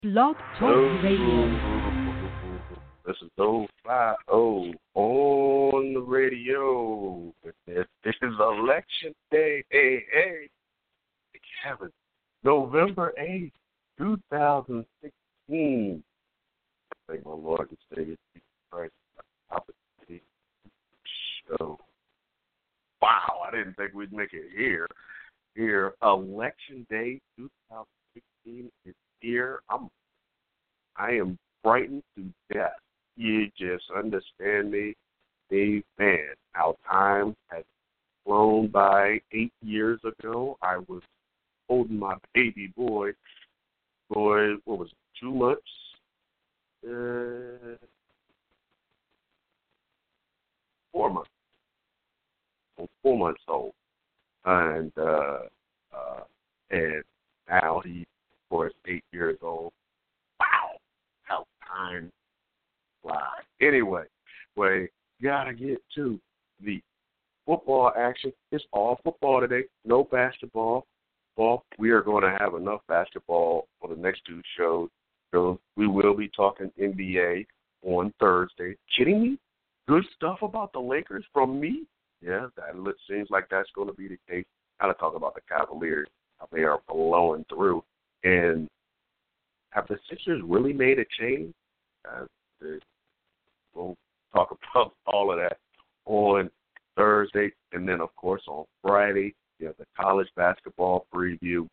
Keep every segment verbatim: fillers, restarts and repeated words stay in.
Blog Talk Radio. This is oh five oh on the radio. This is election day. Hey, hey. Kevin, November eighth, twenty sixteen. Thank my Lord and Savior, Jesus Christ. Opportunity show. Wow, I didn't think we'd make it here. Here, election day twenty sixteen is here. I'm, I am frightened to death. You just understand me, me, man. How time has flown by. Eight years ago, I was holding my baby boy. Boy, what was it, two months? Uh, four months. Four months old, and uh, uh, and now he's, of course, eight years old. Wow, how time flies. Anyway, we gotta get to the football action. It's all football today. No basketball. Ball. We are going to have enough basketball for the next two shows. So we will be talking N B A on Thursday. Kidding me? Good stuff about the Lakers from me? Yeah, that seems like that's going to be the case. Got to talk about the Cavaliers, how they are blowing through. And have the Sixers really made a change? Uh, we'll talk about all of that on Thursday. And then, of course, on Friday, you have the college basketball preview.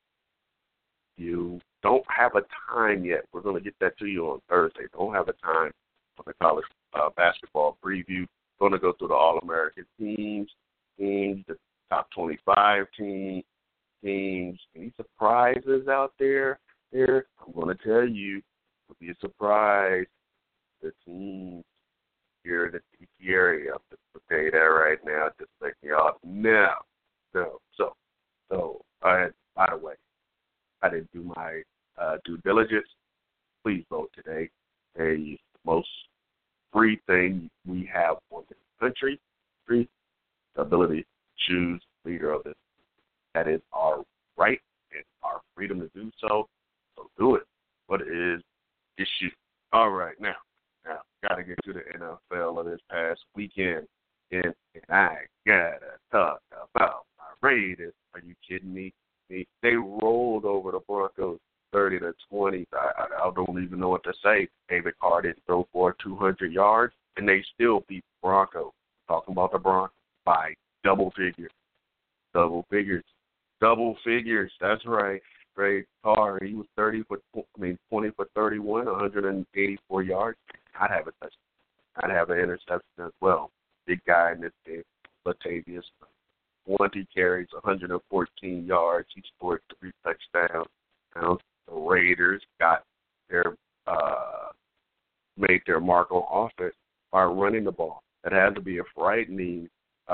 You don't have a time yet. We're going to get that to you on Thursday. Don't have a time for the college uh, basketball preview. Going to go through the All-American teams, teams, the top twenty-five teams, teams. Any surprises out there? There, I'm going to tell you, it'll be a surprise. The teams here in the D C area, I'm just going to tell you that right now, just letting y'all know. So, so, so, uh, by the way, I didn't do my uh, due diligence. Please vote today. It's the most free thing we have on this country, free, the ability to choose leader of this. That is our right and our freedom to do so. So do it. What is issue? All right, now, now, got to get to the N F L of this past weekend, and, and I gotta talk about my Raiders. Are you kidding me? They, they rolled over the Broncos thirty to twenty. I, I, I don't even know what to say. David Carr didn't throw for two hundred yards, and they still beat the Broncos. Talking about the Broncos by double figures. Double figures. Double figures. That's right. David Carr, he was thirty for, I mean, twenty for thirty-one, one hundred eighty-four yards. I'd have a touchdown. I'd have an interception as well. Big guy in this game, Latavius. twenty carries, one hundred fourteen yards. He scored three touchdowns. Now, the Raiders got their uh, made their mark on offense by running the ball. That had to be a frightening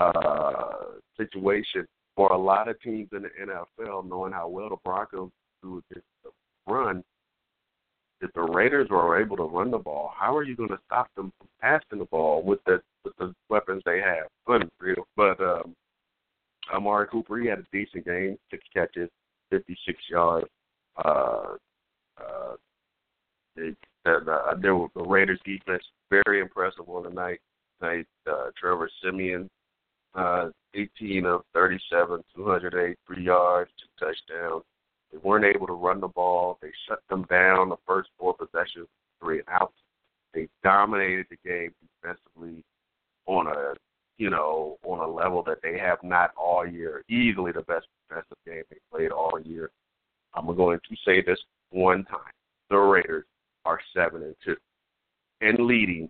uh, situation for a lot of teams in the N F L, knowing how well the Broncos do against the run. If the Raiders were able to run the ball, how are you going to stop them from passing the ball with the with the weapons they have? Unreal. But um, Amari Cooper, he had a decent game, six catches, fifty-six yards. Uh, uh, they, uh, there were the Raiders' defense very impressive on the night. Night, uh, Trevor Siemian, uh, eighteen of thirty-seven, two hundred eighty-three yards, two touchdowns. They weren't able to run the ball. They shut them down the first four possessions, three and outs. They dominated the game defensively on a, you know, on a level that they have not all year. Easily the best defensive game they played all year. I'm going to say this one time. The Raiders are seven and two and leading,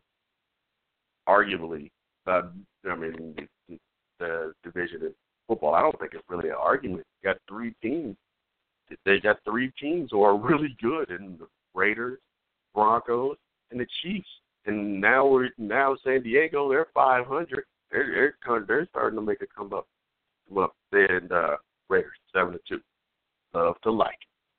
arguably, uh, I mean, the, the division in football. I don't think it's really an argument. You got three teams. They got three teams who are really good, and the Raiders, Broncos, and the Chiefs. And now we're now San Diego. They're five hundred. They're they're, they're starting to make a come up. Come up. And uh, Raiders seven to two. Love to like.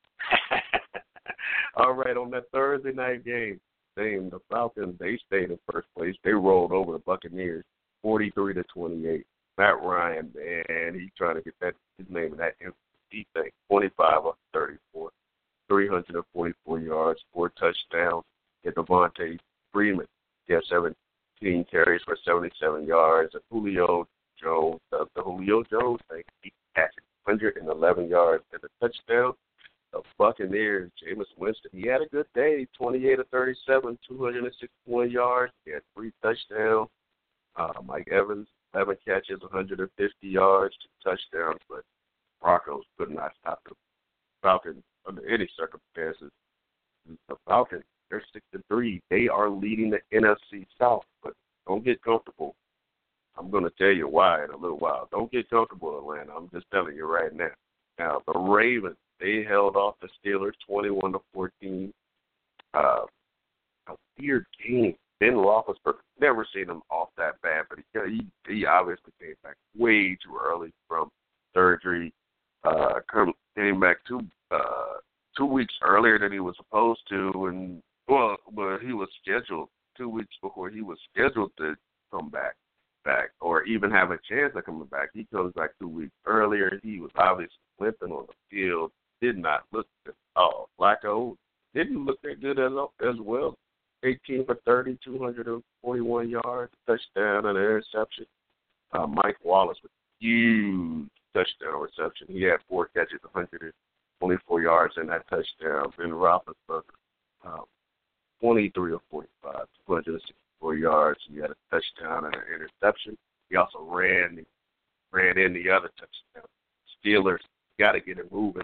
All right, on that Thursday night game, same the Falcons. They stayed in first place. They rolled over the Buccaneers, forty-three to twenty-eight. Matt Ryan, man, he's trying to get that his name in that M V P thing. twenty-five of thirty-four, three hundred forty-four yards, four touchdowns. And Devontae Freeman, he had seventeen carries for seventy-seven yards. And Julio Jones, the, the Julio Jones thing, he had one hundred eleven yards and a touchdown. The Buccaneers, Jameis Winston, he had a good day, twenty-eight of thirty-seven, two hundred sixty-one yards. He had three touchdowns. Uh, Mike Evans, eleven catches, one hundred fifty yards, two touchdowns. But Broncos could not stop the Falcons under any circumstances. The Falcons, they're six to three. They are leading the N F C South, but don't get comfortable. I'm going to tell you why in a little while. Don't get comfortable, Atlanta. I'm just telling you right now. Now, the Ravens, they held off the Steelers twenty-one to fourteen. Uh, a weird game. Ben Roethlisberger, never seen him off that bad, but he, he, he obviously came back way too early from surgery. Uh, come, came back two uh, two weeks earlier than he was supposed to, and well, but he was scheduled two weeks before he was scheduled to come back, back, or even have a chance of coming back. He comes back two weeks earlier. He was obviously limping on the field. Did not look good. Oh, Flacco didn't look that good as as well. eighteen for thirty, two hundred forty-one yards, touchdown and an interception. Uh, Mike Wallace with huge touchdown reception. He had four catches, one hundred twenty-four yards, and that touchdown. Ben Roethlisberger, um, twenty-three of forty-five, two hundred sixty-four yards. He had a touchdown and an interception. He also ran ran in the other touchdown. Steelers got to get it moving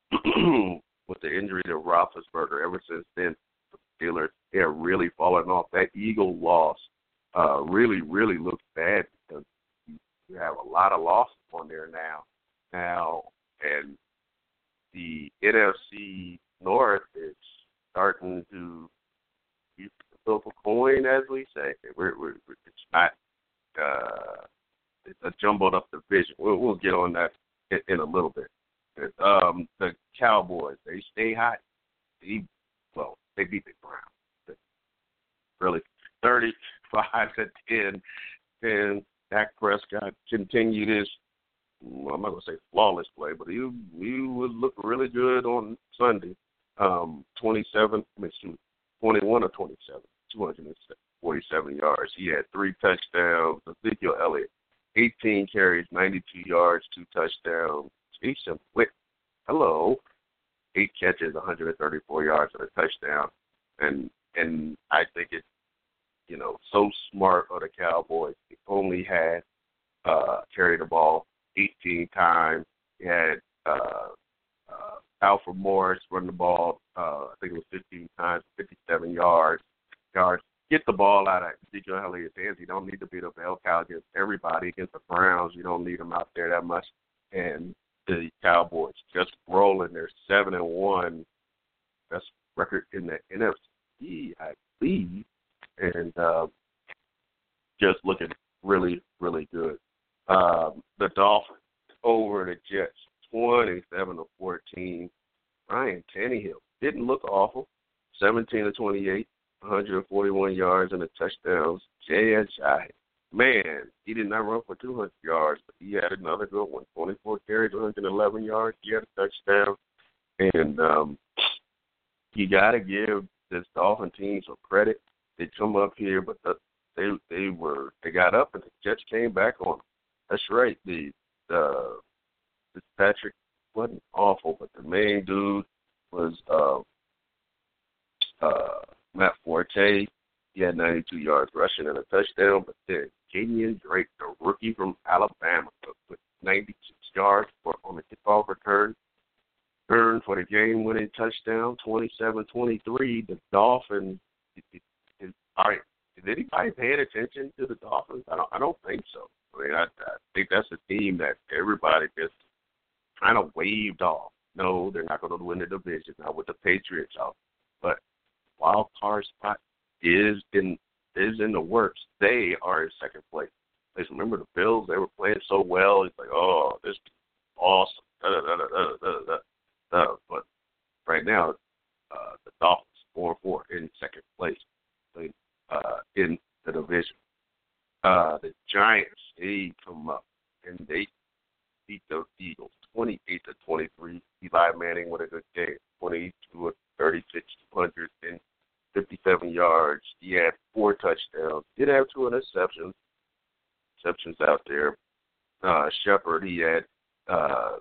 with the injury to Roethlisberger. Ever since then, the Steelers, they're really falling off. That Eagle loss uh, really, really looks bad because you have a lot of losses on there now. Now, and the N F C North is starting to flip a coin, as we say. We're, we're, it's not uh, it's a jumbled up division. We'll, we'll get on that in, in a little bit. Um, the Cowboys, they stay hot. They, well, they beat the Browns. Really, thirty-five to ten. And Dak Prescott continued his, well, I'm not going to say flawless play, but he, he would look really good on Sunday. Um, twenty-seven, I mean, excuse me, twenty-one or twenty-seven, two hundred forty-seven yards. He had three touchdowns. Ezekiel Elliott, eighteen carries, ninety-two yards, two touchdowns. Jason Witt, hello, eight catches, one hundred thirty-four yards, and a touchdown. And and I think it's, you know, so smart of the Cowboys. They only had uh, carried the ball eighteen times. He had uh, uh, Alfred Morris run the ball, uh, I think it was fifteen times, fifty-seven yards. Yards. Get the ball out of Ezekiel Elliott's hands. You don't need to be the bell cow against everybody. Against the Browns, you don't need them out there that much. And the Cowboys just rolling. They're seven and one. Best record in the N F C, I believe, and uh, just looking really, really good. Um, the Dolphins over the Jets, twenty-seven to fourteen. Ryan Tannehill didn't look awful. seventeen to twenty-eight, one hundred forty-one yards and a touchdown. Jay Ajayi, man, he did not run for two hundred yards, but he had another good one. twenty-four carries, one hundred eleven yards. He had a touchdown. And um, you got to give this Dolphin team some credit. They come up here, but the, they they were they got up and the Jets came back on them. That's right. The uh, Fitzpatrick wasn't awful, but the main dude was uh, uh, Matt Forte. He had ninety-two yards rushing and a touchdown, but then Kenyon Drake, the rookie from Alabama, with ninety-six yards for, on the kickoff return, earned for the game-winning touchdown, twenty-seven twenty-three. The Dolphins, it, it, it, all right, is anybody paying attention to the Dolphins? I don't, I don't think so. I mean, I, I think that's a team that everybody just kind of waved off. No, they're not going to win the division, not with the Patriots out. But wild card spot is in is in the works. They are in second place. Just remember the Bills, they were playing so well. It's like, oh, this is awesome. Da, da, da, da, da, da, da. But right now, uh, the Dolphins four and four in second place uh, in the division. Uh, the Giants, they come up and they beat the Eagles twenty-eight to twenty-three. Eli Manning with a good game, twenty-two fifty-seven yards. He had four touchdowns. Did have two interceptions. Interceptions out there. Uh, Shepard, he had uh,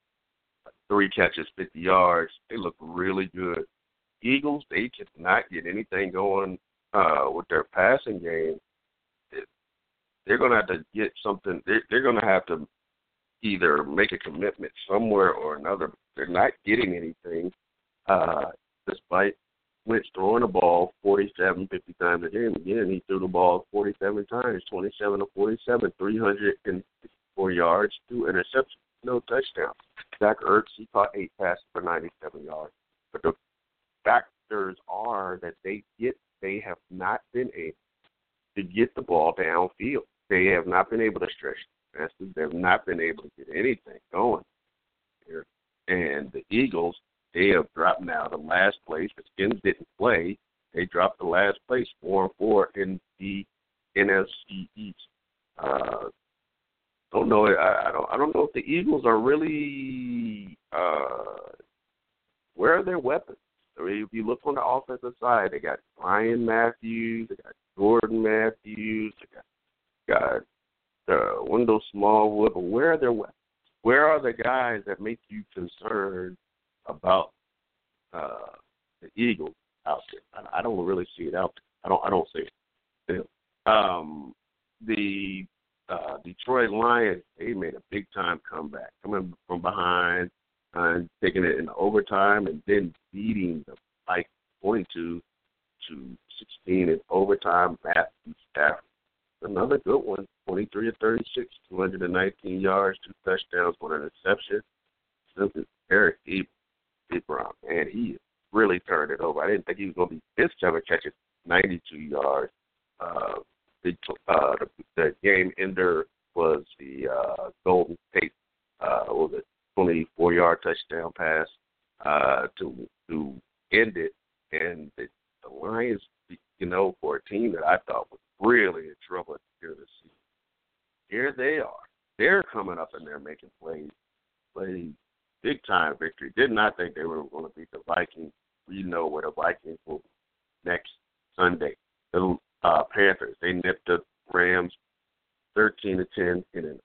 three catches, fifty yards. They look really good. Eagles, they could not get anything going uh, with their passing game. It, they're going to have to get something. They're, they're going to have to either make a commitment somewhere or another. They're not getting anything, uh, despite Wentz throwing the ball forty-seven, fifty times a game. Again, he threw the ball forty-seven times, twenty-seven to forty-seven, three hundred four yards, two interceptions, no touchdowns. Zach Ertz, he caught eight passes for ninety-seven yards. But the factors are that they get, they have not been able to get the ball downfield. They have not been able to stretch the passes. They have not been able to get anything going here. And the Eagles, they have dropped now to last place. The Skins didn't play. They dropped to last place, four and four in the N F C East. Uh, don't know. I, I don't. I don't know if the Eagles are really. Uh, where are their weapons? I mean, if you look on the offensive side, they got Ryan Matthews, they got Jordan Matthews, they got got uh, Wendell Smallwood. But where are their weapons? Where are the guys that make you concerned about uh, the Eagles out there? I, I don't really see it out there. I don't. I don't see it. Still. Um, the uh, Detroit Lions, they made a big time comeback, coming from behind and taking it in overtime, and then beating the Vikings twenty-two to sixteen in overtime. Matthew Stafford, another good one, twenty-three to thirty-six, two hundred nineteen yards, two touchdowns, one interception. Simply Eric Ebron, man, he really turned it over. I didn't think he was going to be this seven catches, ninety-two yards. Uh, the, uh, the, the game ender was the uh, Golden State, uh, was it twenty-four yard touchdown pass uh, to to end it. And the, the Lions, you know, for a team that I thought was really in trouble here this season, here they are. They're coming up and they're making plays, plays, big time victory. Did not think they were going to beat the Vikings. We know where the Vikings will be next Sunday. The uh, Panthers, they nipped the Rams thirteen to ten in an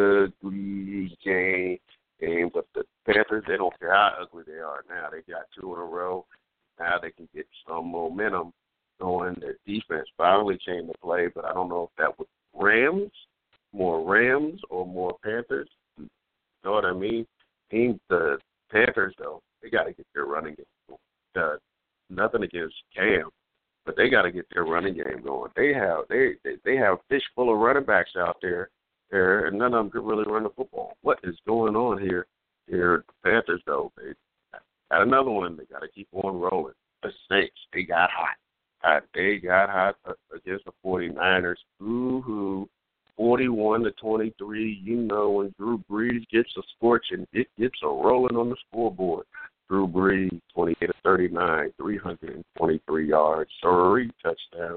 ugly game. Game, but the Panthers, they don't care how ugly they are now. They got two in a row. Now they can get some momentum going. Their defense finally came to play, but I don't know if that was Rams, more Rams or more Panthers. You know what I mean? Team, the Panthers, though, they got to get their running game going. Uh, nothing against Cam, but they got to get their running game going. They have they they, they have a fish full of running backs out there. There, and none of them could really run the football. What is going on here? Here, the Panthers, though, they got another one. They got to keep on rolling. The Saints, they got hot. Uh, they got hot against the forty-niners. Ooh-hoo, forty-one to twenty-three. You know, when Drew Brees gets a scorching, it gets a rolling on the scoreboard. Drew Brees, twenty-eight to thirty-nine, three hundred twenty-three yards, three touchdowns.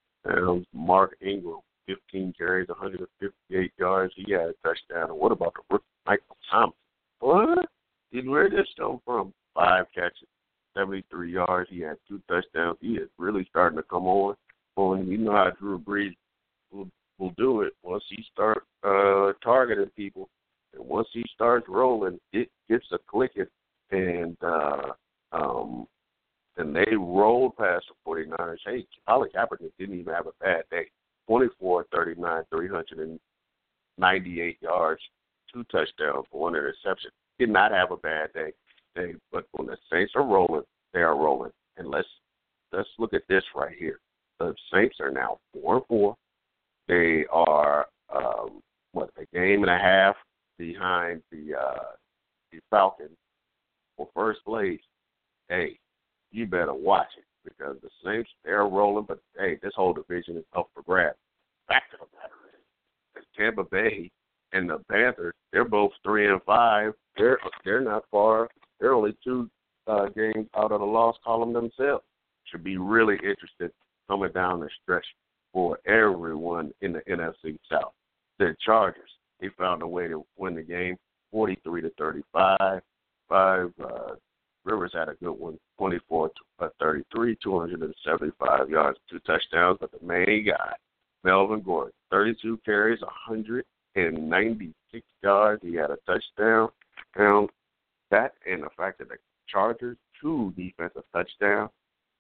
And Mark Ingram, fifteen carries, one hundred fifty-eight yards. He had a touchdown. And what about the rookie Michael Thomas? What? Where did this come from? Five catches, seventy-three yards. He had two touchdowns. He is really starting to come on. on. You know how Drew Brees will, will do it once he starts uh, targeting people. And once he starts rolling, it gets a clicking. And uh, um, and they rolled past the forty-niners. Hey, Colin Kaepernick didn't even have a bad day. twenty-four thirty-nine, three hundred ninety-eight yards, two touchdowns, one interception. Did not have a bad day. They, but when the Saints are rolling, they are rolling. And let's let's look at this right here. The Saints are now four and four. They are um, what a game and a half behind the uh, the Falcons for first place. Hey, you better watch it because the Saints, they're rolling, but hey, this whole division is up for grabs. Back to the matter. Tampa Bay and the Panthers, they're both three and five. They're they're not far. They're only two uh, games out of the loss column themselves. Should be really interested coming down the stretch for everyone in the N F C South. The Chargers, they found a way to win the game, forty-three to thirty-five. Five uh, Rivers had a good one, twenty-four thirty-three, two hundred seventy-five yards, two touchdowns. But the main guy, Melvin Gordon, thirty-two carries, one hundred ninety-six yards. He had a touchdown. Now, that and the fact that the Chargers, two defensive touchdowns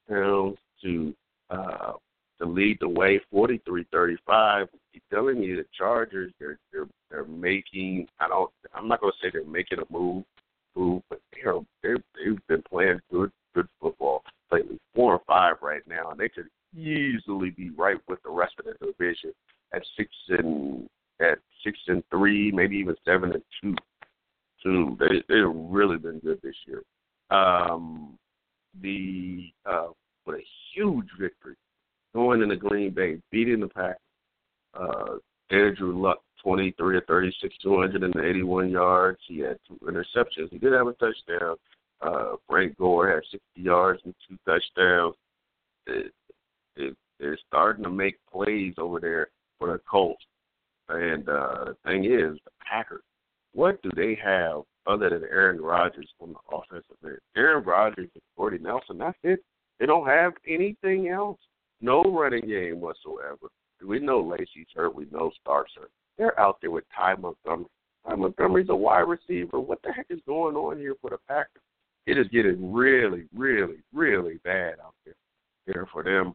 to uh, to lead the way, forty-three thirty-five. He's telling you the Chargers, they're they're they're making. I don't. I'm not going to say they're making a move, move, but they're they're they've been playing good good football lately. Four and five right now, and they could easily be right with the rest of the division at six and at six and three, maybe even seven and two. Two. They they've really been good this year. Um, the uh, with a huge victory, going into Green Bay, beating the Packers. Uh, Andrew Luck, twenty-three of thirty-six, two hundred eighty-one yards. He had two interceptions. He did have a touchdown. Uh, Frank Gore had sixty yards and two touchdowns. It, it, they're starting to make plays over there for the Colts. And uh, the thing is, the Packers, what do they have other than Aaron Rodgers on the offensive end? Aaron Rodgers and Jordy Nelson, that's it. They don't have anything else. No running game whatsoever. We know Lacey's hurt. We know Stark's hurt. They're out there with Ty Montgomery. Ty Montgomery's a wide receiver. What the heck is going on here for the Packers? It is getting really, really, really bad out there, there for them.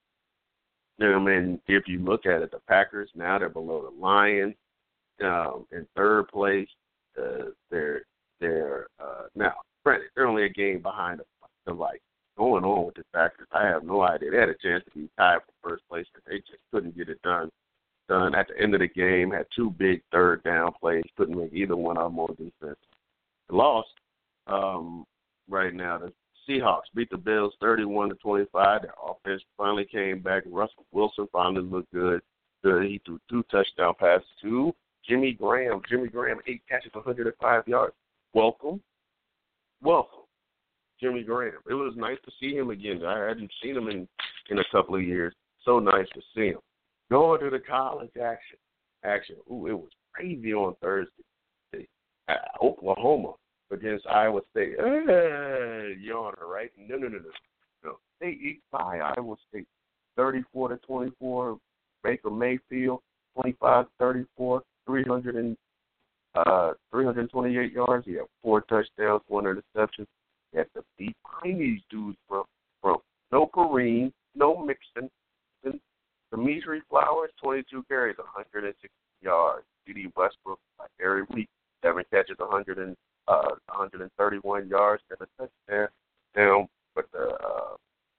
I mean, if you look at it, the Packers, now they're below the Lions um, in third place. Uh, they're they're uh, now, granted, they're only a game behind the, the Vikings. Going on with the Packers, I have no idea. They had a chance to be tied for first place, but they just couldn't get it done. Done at the end of the game, had two big third down plays, couldn't make either one of them on defense. They lost um, right now. The Seahawks beat the Bills thirty-one to twenty-five. Their offense finally came back. Russell Wilson finally looked good. good. He threw two touchdown passes to Jimmy Graham. Jimmy Graham, eight catches, one hundred five yards. Welcome. Welcome. Jimmy Graham. It was nice to see him again. I hadn't seen him in, in a couple of years. So nice to see him. Going to the college action. Action. Ooh, it was crazy on Thursday. Uh, Oklahoma against Iowa State. Uh, yawner, right? No, no, no, no. no. They eat by Iowa State. thirty-four to twenty-four. Baker Mayfield, twenty-five to thirty-four. three hundred and, uh, three hundred twenty-eight yards. He had four touchdowns, one interception. He had to beat behind these dudes from, from no Kareem, no Mixon, and Demetri Flowers, twenty-two carries, one hundred sixty yards. D D Westbrook, like every week, seven catches, one hundred and, uh, one hundred thirty-one yards, and a touchdown. Down, but the uh,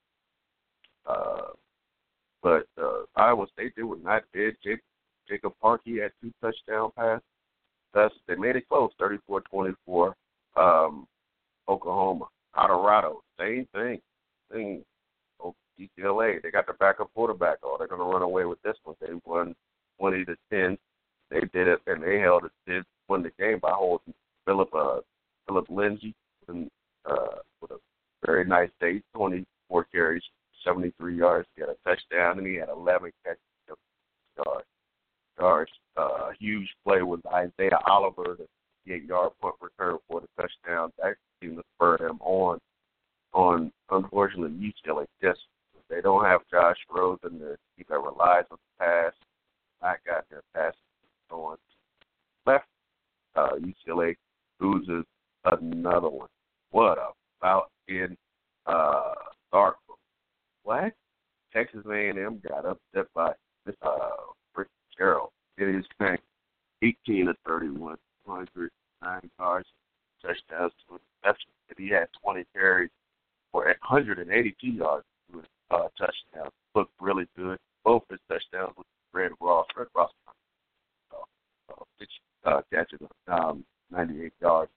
uh, but uh, Iowa State, they were not dead. Jacob, Jacob Parkey had two touchdown passes. Thus, they made it close, thirty-four twenty-four. Um, Oklahoma, Colorado, same thing. Thing. U C L A, they got the backup quarterback. Oh, they're going to run away with this one. They won twenty to ten. They did it, and they held it. Did won the game by holding Philip uh, Philip Lindsay and, uh, with a very nice day, twenty-four carries, seventy-three yards. He had a touchdown, and he had eleven catches, yards. yards. Uh, a huge play with Isaiah Oliver, the eight-yard punt return for the touchdown. That seemed to spur them on. On unfortunately, U C L A just they don't have Josh Rosen to keep that relies on the pass. I got their pass on left. Uh, U C L A loses another one. What about in uh, Starkville? What? Texas A and M got upset by uh, Rick Carroll. It is back eighteen to thirty-one, one hundred nine yards, touchdowns, two interceptions. He had twenty carries for one hundred eighty-two yards with uh, touchdowns. Looked really good. Both his touchdowns with Red Ross. Red Ross uh, uh, six uh, catches, um, ninety-eight yards.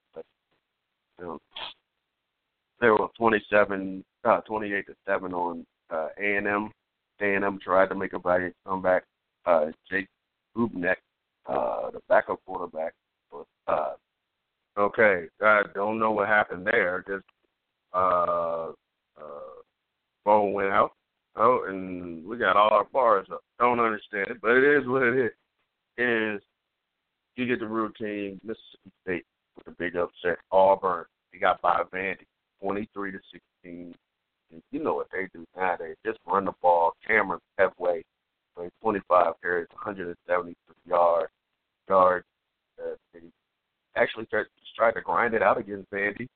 Um, they were twenty-seven, uh, twenty-eight to seven on uh, A and M. A and M tried to make a big comeback. Uh, Jake Hubneck, uh, the backup quarterback, was, uh, okay, I don't know what happened there. Just uh, uh, phone went out. Oh, and we got all our bars up. Don't understand it, but it is what it is. It is you get the routine. Mississippi State with a big upset. Auburn He got by Vandy, twenty-three to sixteen. And you know what they do nowadays? Just run the ball. Cameron Petway, twenty-five carries, one hundred seventy-two yards. Yards. Uh, they actually tried, tried to grind it out against Vandy.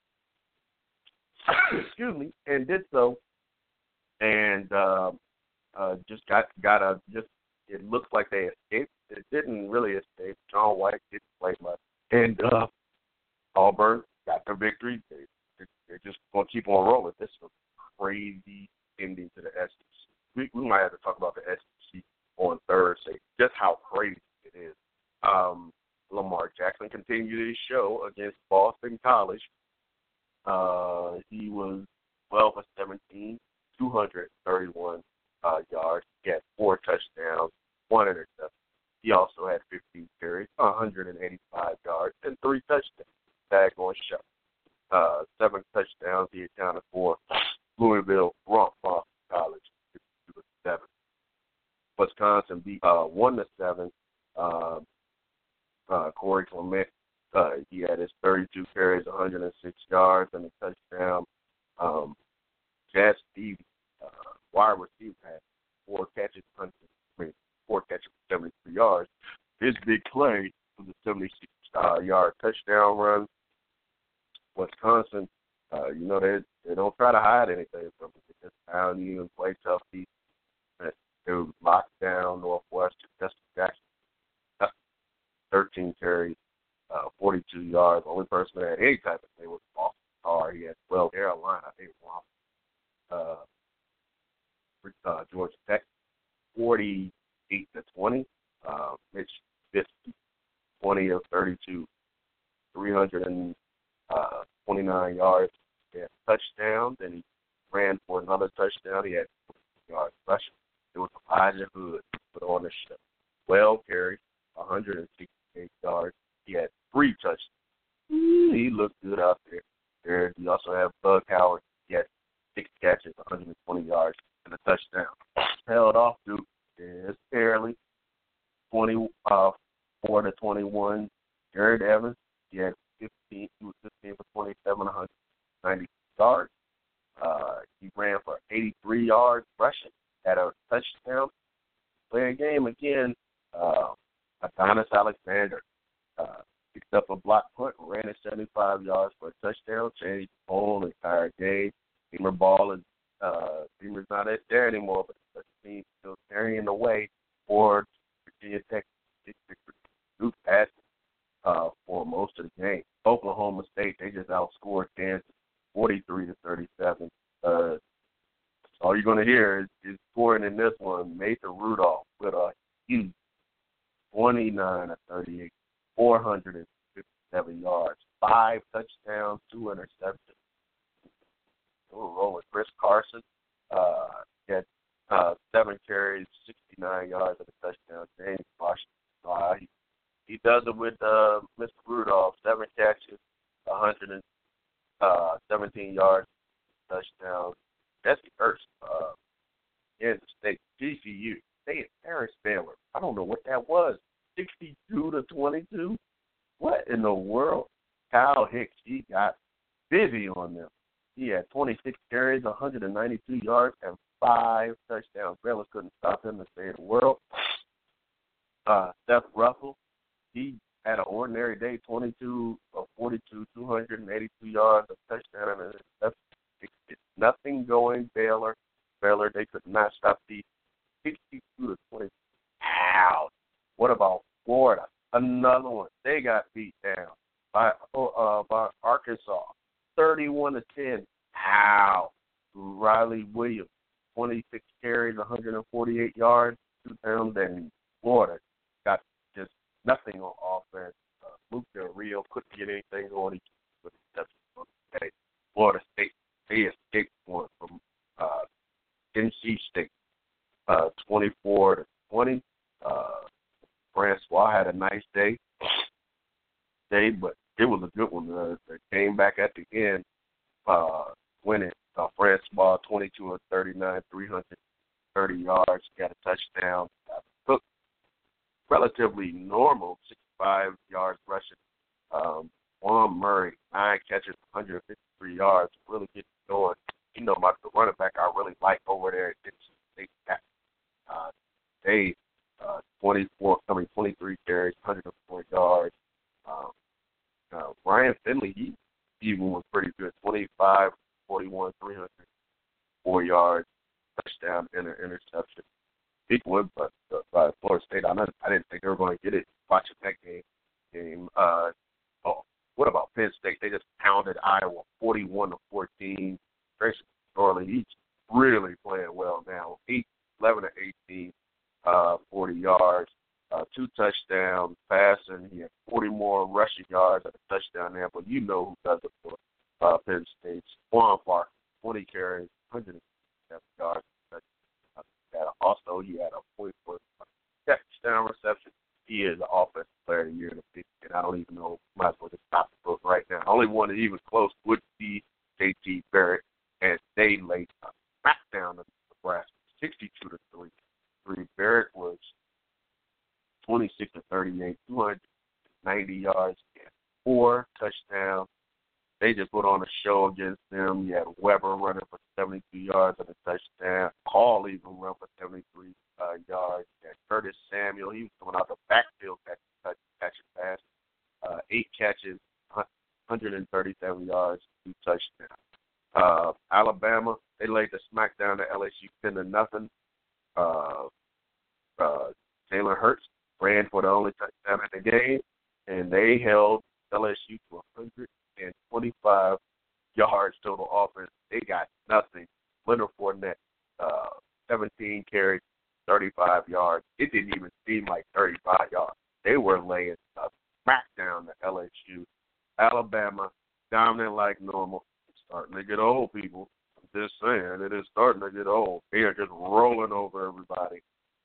Excuse me, and did so. And uh, uh, just got got a just. It looks like they escaped. It didn't really escape. John White didn't play much, and uh, Auburn got the victory. They, they're just going to keep on rolling. This is a crazy ending to the S E C. We, we might have to talk about the S E C on Thursday, just how crazy it is. Um, Lamar Jackson continued his show against Boston College. Uh, he was twelve of seventeen, two hundred thirty-one uh, yards. He had four touchdowns, one interception. He also had fifteen carries, one hundred eighty-five yards, and three touchdowns. Daggone show. Uh, seven touchdowns he accounted for. Louisville brought Boston College to seven. Wisconsin beat uh, one to seven. Uh, uh, Corey Clement, uh, he had his thirty-two carries, one hundred six yards, and a touchdown. Um, Jazz Stevens, uh, wide receiver, had four catches, I mean, four catches, seventy-three yards. His big play was a seventy-six uh, yard touchdown run. Wisconsin, uh, you know, they they don't try to hide anything from it. They just pound you and play tough defense. They would lock down Northwestern. Justin Jackson, thirteen carries, uh, forty-two yards. The only person that had any type of thing was Austin Carr. He had twelve. Carolina, they were uh, uh, Georgia Tech, forty-eight to twenty. Uh, Mitch Trubisky, twenty of thirty-two, three hundred twenty-nine yards. He had a touchdown. Then he ran for another touchdown. He had forty yards rushing. It was Elijah Hood put on the show. twelve carries, one hundred sixty-eight yards. He had three touchdowns. He looked good out there. There, you also have Bug Howard. He had six catches, one hundred twenty yards, and a touchdown. Held off Duke just barely, twenty-four to twenty-one. Jared Evans, he had fifteen. He was fifteen for twenty-seven, one hundred ninety yards. Uh, he ran for eighty-three yards rushing, had a touchdown. Playing game again. Uh, Adonis Alexander uh, picked up a block punt, ran it seventy-five yards for a touchdown, changed the whole entire game. Beamer Ball is uh, Beamer's not there anymore, but the team still carrying the way for Virginia Tech. Duke passed uh, for most of the game. Oklahoma State, they just outscored Kansas forty-three to thirty-seven. Uh, all you're going to hear is, is scoring in this one. Mason Rudolph with a huge twenty-nine to thirty-eight, four hundred fifty-seven yards, five touchdowns, two interceptions. They were rolling. Chris Carson uh, had uh, seven carries, sixty-nine yards, and a touchdown. James Washington, uh, he, he does it with uh, Mister Rudolph, seven catches, one hundred seventeen yards, touchdown. Jesse Hurst, uh, in the state, G C U, they embarrassed Baylor. I don't know what that was, sixty-two to twenty-two. What in the world? Kyle Hicks, he got busy on them. He had twenty-six carries, one hundred ninety-two yards, and five touchdowns. Baylor couldn't stop him to save the world. Uh, Seth Russell, he had an ordinary day, twenty-two of forty-two, two hundred eighty-two yards, a touchdown, and that's it's nothing going Baylor. Baylor, they could not stop the sixty-two to twenty. Ouch. What about Florida? Another one. They got beat down by uh, by Arkansas, thirty-one to ten. Ow. Riley Williams, twenty-six carries, one hundred forty-eight yards, two touchdowns, and Florida got just nothing on offense. Uh, Luke Del Rio couldn't get anything going. With the Florida State, they escaped one from uh, N C State, uh, twenty-four to twenty. Uh, Francois had a nice day, day, but it was a good one. Uh, they came back at the end, uh, winning. Uh, Francois, twenty-two of thirty-nine, three hundred thirty yards, got a touchdown. Uh, took relatively normal, sixty-five yards rushing. Um, Juan Murray, nine catches, one hundred fifty-three yards, really getting going. You know, my the running back I really like over there at Dixie State. Uh, they uh, twenty-four, I mean twenty-three carries, one hundred four yards. Um, uh, Ryan Finley, he even was pretty good. twenty-five, forty-one, three hundred four yards, touchdown, and an interception. Big win, but uh, by Florida State, I didn't, I didn't think they were going to get it. Watching that game, game. Uh, oh, what about Penn State? They just pounded Iowa, forty-one to fourteen. Grayson Thorley, he's really playing well now. Eight, eleven to eighteen, uh, forty yards, uh, two touchdowns, passing. He had forty more rushing yards and a touchdown there. But you know who does it for uh, Penn State? Juan Parker, twenty carries, one hundred seven yards. Uh, also, he had a forty-four touchdown reception. He is the offensive player of the year in the Big Ten. I don't even know. Might as well just stop the book right now. Only one that even close would be J T Barrett, and they laid a smackdown to Nebraska, sixty-two to three. Three Barrett was twenty-six to thirty-eight, two hundred ninety yards, and four touchdowns. They just put on a show against them. You had Weber running for seventy-two yards and a touchdown. Hall even ran for seventy-three uh, yards. And Curtis Samuel, he was coming out the backfield catching catch, catch and pass. Uh, eight catches, one hundred thirty-seven yards, two touchdowns. Uh, Alabama, they laid the smackdown to L S U ten to nothing. Uh, uh, Jalen Hurts ran for the only touchdown in the game, and they held L S U to one hundred twenty-five yards total offense. They got nothing. Leonard Fournette, uh, seventeen carries, thirty-five yards. It didn't even seem like thirty-five yards. They were laying a smackdown to L S U. Alabama, dominant like normal. It's starting to get old, people. I'm just saying, it is starting to get old. They are just rolling over everybody.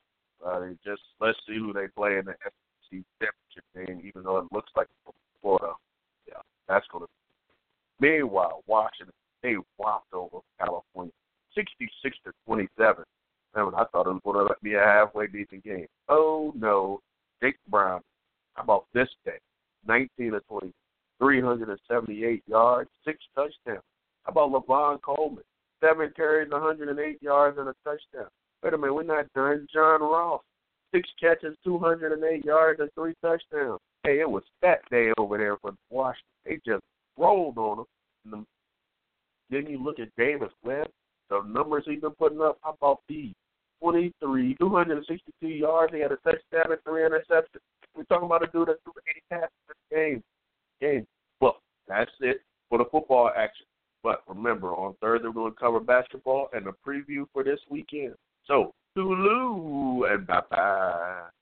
Uh, they just let's see who they play in the S E C championship game, even though it looks like Florida. Yeah, that's going to be. Meanwhile, Washington, they walked over California, sixty-six to twenty-seven. Man, I thought it was going to be a halfway decent game. Oh, no. Jake Brown, how about this day? nineteen to twenty, three hundred seventy-eight yards, six touchdowns. How about LeVon Coleman? Seven carries, one hundred eight yards, and a touchdown. Wait a minute, we're not done. John Ross, six catches, two hundred eight yards, and three touchdowns. Hey, it was that day over there for Washington. They just rolled on them. Then you look at Davis Webb, the numbers he's been putting up. How about these? twenty-three, two hundred sixty-two yards. He had a touchdown and three interceptions. We're talking about a dude that threw eighty passes in game. Game. Well, that's it for the football action. But remember, on Thursday, we're going to cover basketball and the preview for this weekend. So, toodaloo and bye-bye.